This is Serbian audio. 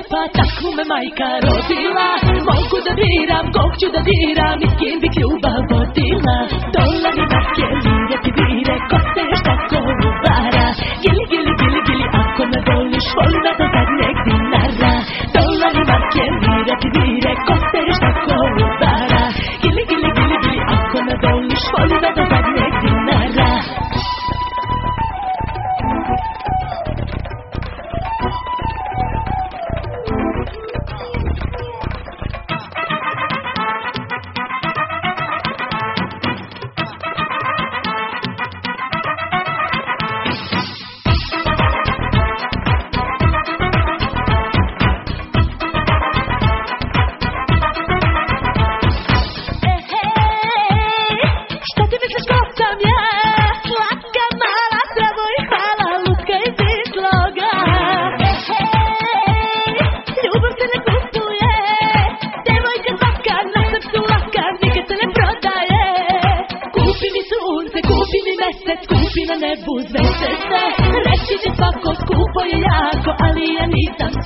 pa takvu me majka rodila. Mogu da biram, kog ću da diram i s kim bih ljubav vodila. Dolari, marke, lire, ti vire, ko se još tako uvara. Gili, gili, gili, gili, ako me voliš, voli me do zadnjeg dinara. Dolari, marke, lire, ti vire, ko se još tako uvara. Gili, gili, gili, gili, ako me voliš, voli me do zadnjeg dinara. Kupi na nebu zvijezde, reći ti svako skupo je jako, ali ja nisam